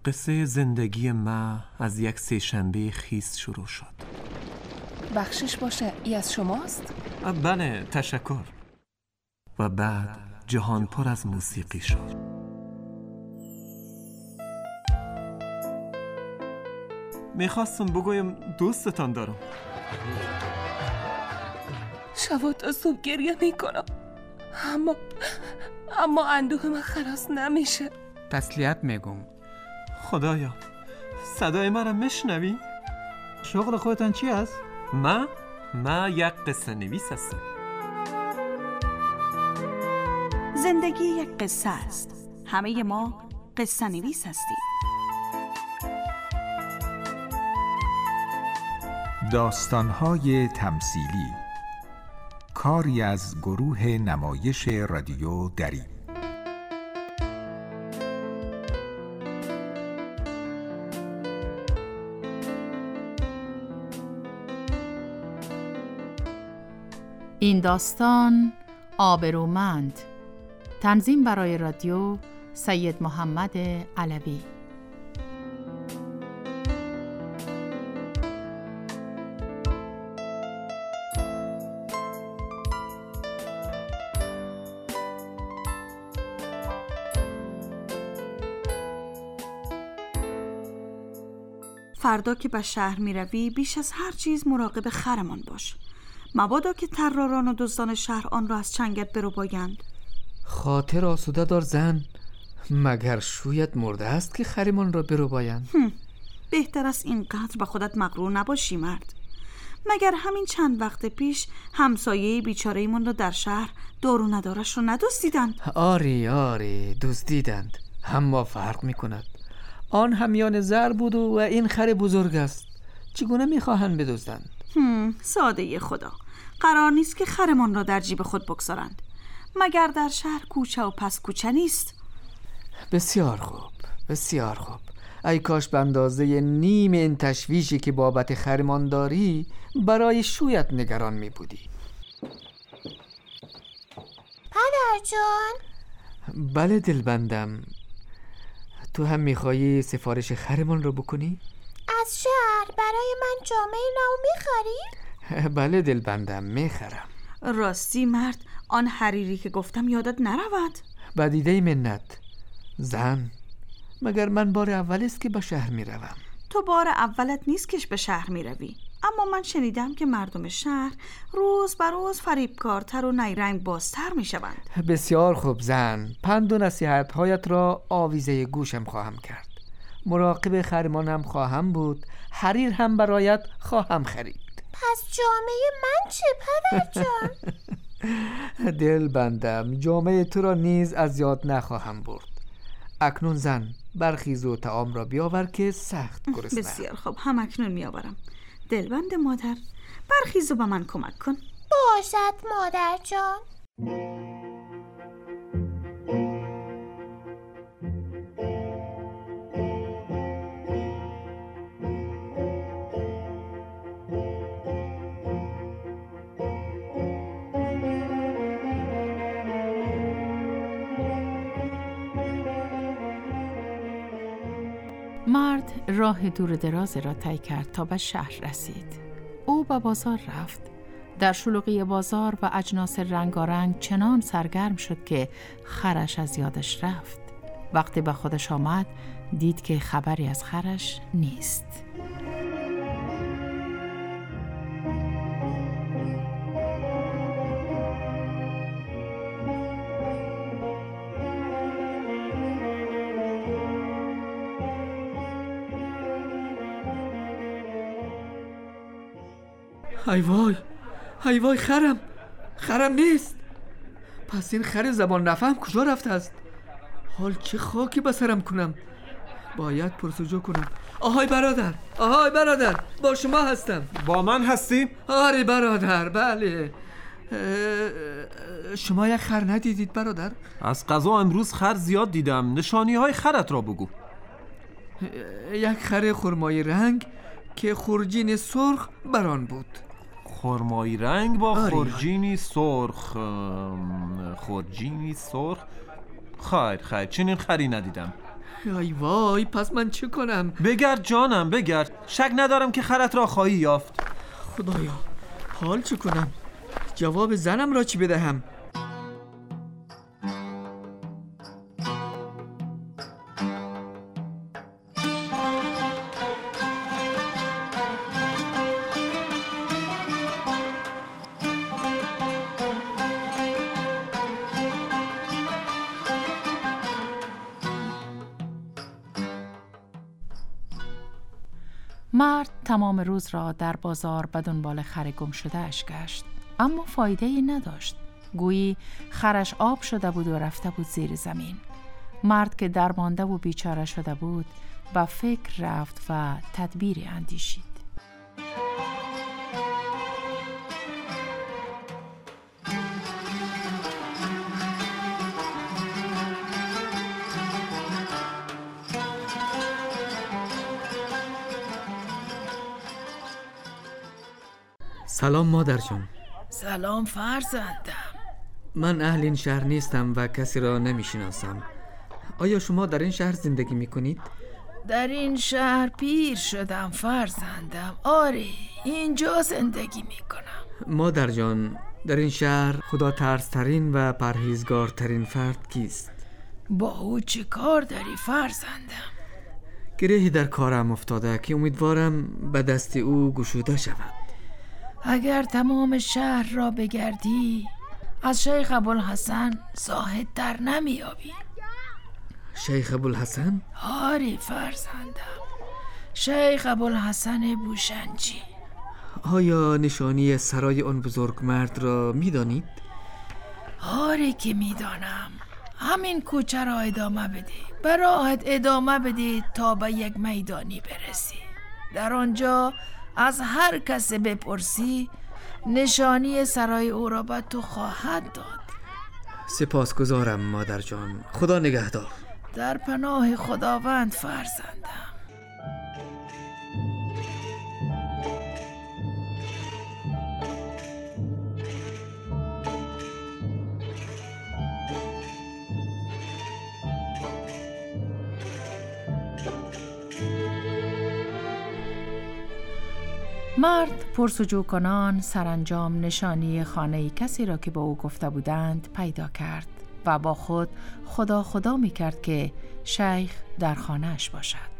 قصه زندگی ما از یک سه‌شنبه خیس شروع شد. بخشش باشه، ای از شماست؟ بله، تشکر. و بعد جهان پر از موسیقی شد. میخواستم بگویم دوستتان دارم. شبا تا صبح گریه میکنم، اما اندوه من خلاص نمیشه. تسلیت میگم. خدایا، صدای مرا میشنوی؟ شغل خودتان چی است؟ ما یک قصه نویس هستم. زندگی یک قصه است. همه ما قصه نویس هستیم. داستان‌های تمثیلی، کاری از گروه نمایش رادیو دری. این داستان آبرومند. تنظیم برای رادیو سید محمد علوی. فردا که به شهر می روی بیش از هر چیز مراقب خرمان باش. مبادا که طراران و دزدان شهر آن را از چنگت برو بایند. خاطر آسوده دار زن، مگر شویت مرده است که خرمان را برو بایند؟ بهتر است اینقدر به خودت مغرور نباشی مرد. مگر همین چند وقت پیش همسایه بیچاره من را در شهر دارو ندارش را ندزدیدند؟ آری دزدیدند، اما فرق می کند. آن همیان زر بود و این خر بزرگ است. چگونه میخواهند بدزدند؟ ساده خدا، قرار نیست که خرمان را در جیب خود بگذارند. مگر در شهر کوچه و پس کوچه نیست؟ بسیار خوب. ای کاش به اندازه نیم این تشویشی که بابت خرمان داری برای شویت نگران می بودی. پدر جان. بله دلبندم، تو هم میخوایی سفارش خرمان رو بکنی؟ از شهر برای من جامعه نو میخری؟ بله دلبندم، میخرم. راستی مرد، آن حریری که گفتم یادت نرود؟ بدیده منت زن، مگر من بار اول است که به شهر میروم؟ تو بار اولت نیست که به شهر میروی، اما من شنیدم که مردم شهر روز به روز فریبکارتر و نیرنگ بازتر میشوند. بسیار خوب زن، پند و نصیحت‌هایت را آویزه گوشم خواهم کرد. مراقب خرمانم خواهم بود، حریر هم برایت خواهم خرید. پس جامعه من چه پدر جان؟ دل بندم، جامعه تو را نیز از یاد نخواهم برد. اکنون زن، برخیز و طعام را بیاور که سخت گرسنه‌ام. بسیار خوب، هم اکنون میآورم. دلبند مادر، برخیز و به من کمک کن. باشد مادر جان. مرد راه دور دراز را طی کرد تا به شهر رسید. او به بازار رفت. در شلوغی بازار و اجناس رنگارنگ چنان سرگرم شد که خرش از یادش رفت. وقتی به خودش آمد دید که خبری از خرش نیست. ای وای خرم نیست. پس این خر زبان نفهم کجا رفته است؟ حال چه خاکی به سرم کنم؟ باید پرسجو کنم. آهای برادر، با شما هستم. با من هستی؟ آره برادر، بله. شما یک خر ندیدید برادر؟ از قضا امروز خر زیاد دیدم. نشانی های خرت را بگو. یک خر خرمایی رنگ که خورجین سرخ بران بود. خرمایی رنگ با خورجینی سرخ. خورجینی سرخ. خیر چنین خری ندیدم. ای وای، پس من چه کنم؟ بگرد جانم بگرد، شک ندارم که خرت را خواهی یافت. خدایا، حال چه کنم؟ جواب زنم را چی بدهم؟ مرد تمام روز را در بازار به دنبال خر گم شده اش گشت، اما فایده ای نداشت. گویی خرش آب شده بود و رفته بود زیر زمین. مرد که درمانده و بیچاره شده بود به فکر رفت و تدبیری اندیشید. سلام مادر جان. سلام فرزندم. من اهل این شهر نیستم و کسی را نمیشناسم. آیا شما در این شهر زندگی میکنید؟ در این شهر پیر شدم فرزندم. آره، اینجا زندگی میکنم. مادر جان، در این شهر خدا ترسترین و پرهیزگارترین فرد کیست؟ با او چه کار داری فرزندم؟ گرهی در کارم افتاده که امیدوارم به دست او گشوده شود. اگر تمام شهر را بگردی از شیخ ابوالحسن زاهد در نمیابی. شیخ ابوالحسن؟ آره فرزندم، شیخ ابوالحسن بوشنجی. آیا نشانی سرای آن بزرگ مرد را میدانید؟ آره که میدانم. همین کوچه را ادامه بده، به راهت ادامه بده تا به یک میدانی برسی. در آنجا از هر کس بپرسی نشانی سرای او را به تو خواهد داد. سپاسگزارم مادر جان، خدا نگهدار. در پناه خداوند فرزندم. مرد پرسجو کنان سرانجام نشانی خانه کسی را که با او گفته بودند پیدا کرد و با خود خدا می کرد که شیخ در خانه‌اش باشد.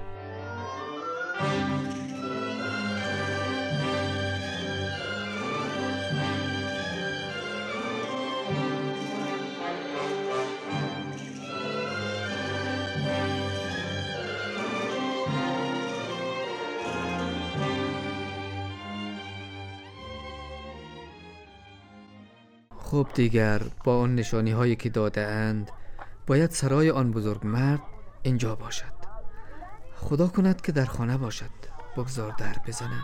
خب دیگر با آن نشانی هایی که داده اند باید سرای آن بزرگ مرد اینجا باشد. خدا کند که در خانه باشد. بگذار در بزنم.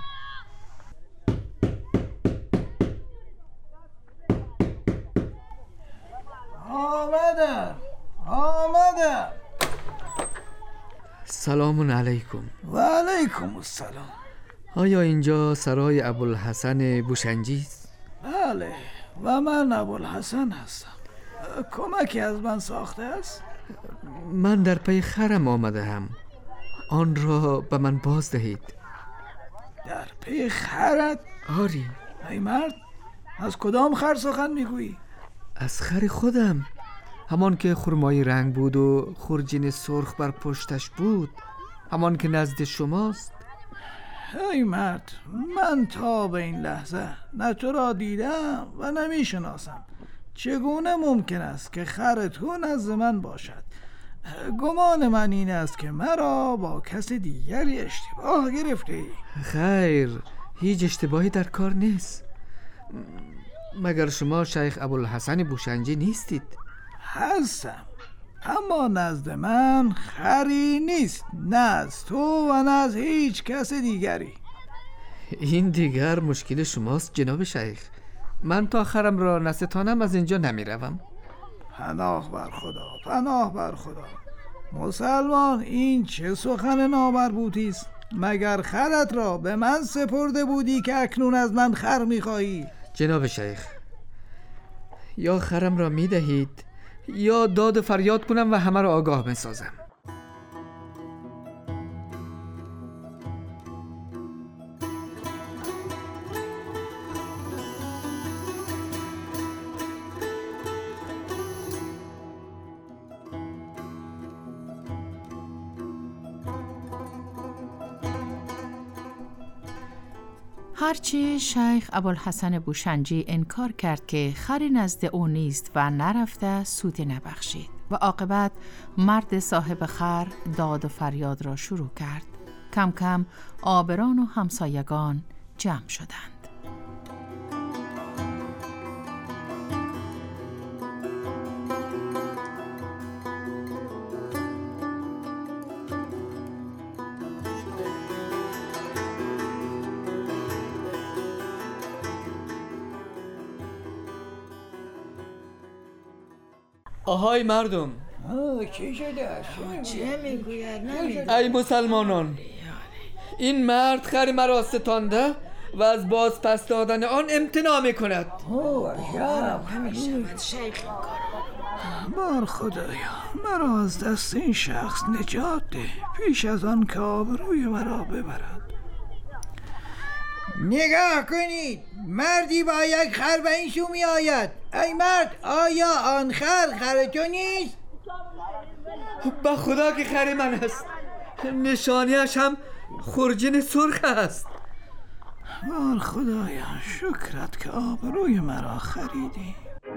آمدم. سلام علیکم. و علیکم السلام. آیا اینجا سرای ابوالحسن بوشنجی است؟ بله، و من ابوالحسن هستم. کمکی از من ساخته است؟ من در پی خرم آمده هم. آن را به من باز دهید. در پی خرت؟ آری. ای مرد، از کدام خر سخن میگویی؟ از خر خودم، همان که خرمایی رنگ بود و خورجین سرخ بر پشتش بود، همان که نزد شماست. ای مرد، من تا به این لحظه نه تو را دیدم و نمیشناسم. چگونه ممکن است که خر تو نزد من باشد؟ گمان من این است که مرا با کس دیگری اشتباه گرفته ای. خیر، هیچ اشتباهی در کار نیست. مگر شما شیخ ابوالحسن بوشنجی نیستید؟ هستم، اما نزد من خری نیست، نه از تو و نه از هیچ کس دیگری. این دیگر مشکل شماست جناب شیخ. من تا خرم را نستانم از اینجا نمی روم. پناه بر خدا، پناه بر خدا. مسلمان، این چه سخن نامربوطی است؟ مگر خرت را به من سپرده بودی که اکنون از من خر می خواهی؟ جناب شیخ، یا خرم را می دهید یا داد فریاد کنم و همه را آگاه می سازم. هرچی شیخ ابوالحسن بوشنجی انکار کرد که خری نزد او نیست و نرفته سودی نبخشید و عاقبت مرد صاحب خر داد و فریاد را شروع کرد. کم کم آبران و همسایگان جمع شدند. آهای مردم، چی شده؟ چه میگوید؟ ای مسلمانان، این مرد خر مرا ستانده و از باز پس دادن آن امتناع میکند. بار خدایا مرا از دست این شخص نجات ده پیش از آن که آبروی مرا ببرد. نگاه کنید، مردی با یک خر به این سو می آید. ای مرد، آیا آن خر تو نیست؟ به خدا که خر من است، نشانیش هم خرجین سرخ است. بار خدایا شکرت که آبروی مرا خریدی.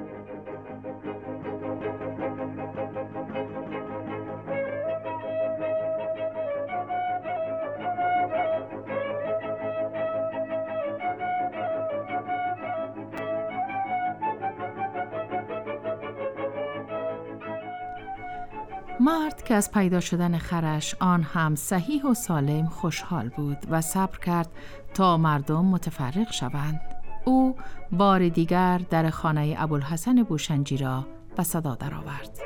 مرد که از پیدا شدن خرش آن هم صحیح و سالم خوشحال بود و صبر کرد تا مردم متفرق شوند. او بار دیگر در خانه ابوالحسن بوشنجی را به صدا درآورد.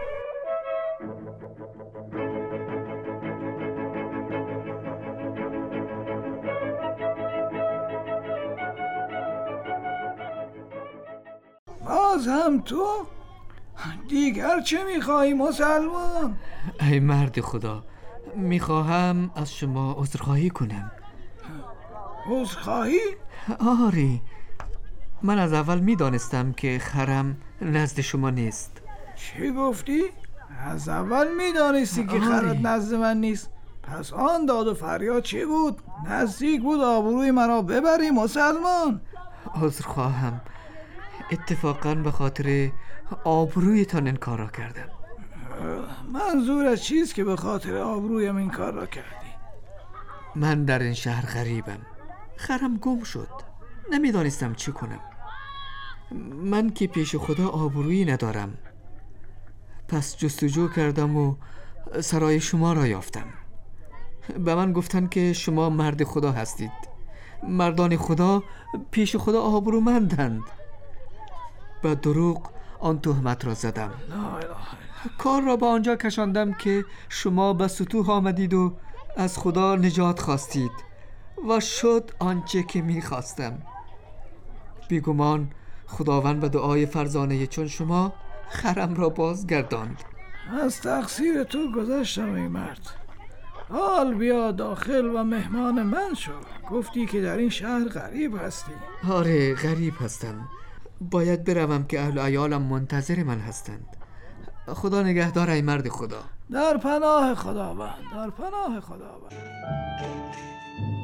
باز هم تو؟ دیگر چه میخواهی مسلمان؟ ای مرد خدا، میخواهم از شما عذرخواهی کنم. عذرخواهی؟ آری، من از اول میدانستم که خرم نزد شما نیست. چی گفتی؟ از اول میدانستی که خرت نزد من نیست؟ پس آن داد و فریاد چی بود؟ نزدیک بود آبروی مرا ببری مسلمان. عذرخواهم، اتفاقاً به خاطر آبرویتان این کار را کردم. منظورت چیست که به خاطر آبرویم این کار را کردی؟ من در این شهر غریبم، خرم گم شد، نمیدانستم چی کنم. من که پیش خدا آبرویی ندارم، پس جستجو کردم و سرای شما را یافتم. به من گفتن که شما مرد خدا هستید. مردان خدا پیش خدا آبرومندند. به دروغ آن تهمت را زدم. کار را به آنجا کشاندم که شما به سطوح آمدید و از خدا نجات خواستید و شد آنچه که می‌خواستم. بیگمان خداوند به دعای فرزانه چون شما خرم را بازگرداند. از تقصیر تو گذشتم ای مرد. حال بیا داخل و مهمان من شو. گفتی که در این شهر غریب هستی. آره غریب هستم. باید بروم که اهل و عیالم منتظر من هستند. خدا نگهدار ای مرد خدا. در پناه خداوند، در پناه خداوند.